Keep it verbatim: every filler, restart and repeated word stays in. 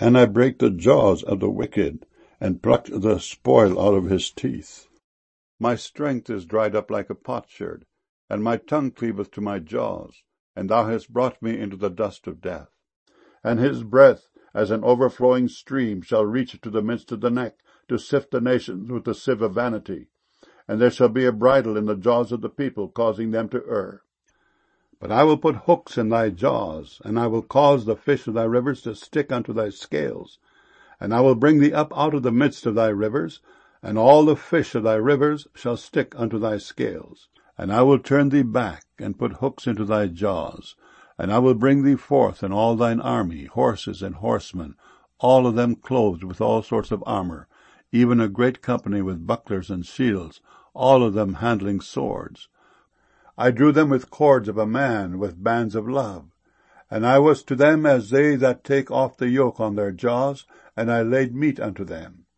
And I brake the jaws of the wicked, and plucked the spoil out of his teeth. My strength is dried up like a potsherd, and my tongue cleaveth to my jaws, and thou hast brought me into the dust of death. And his breath, as an overflowing stream, shall reach to the midst of the neck, to sift the nations with the sieve of vanity. And there shall be a bridle in the jaws of the people, causing them to err. But I will put hooks in thy jaws, and I will cause the fish of thy rivers to stick unto thy scales. And I will bring thee up out of the midst of thy rivers, and all the fish of thy rivers shall stick unto thy scales. And I will turn thee back, and put hooks into thy jaws. And I will bring thee forth in all thine army, horses and horsemen, all of them clothed with all sorts of armour, even a great company with bucklers and shields, all of them handling swords. I drew them with cords of a man, with bands of love. And I was to them as they that take off the yoke on their jaws, and I laid meat unto them.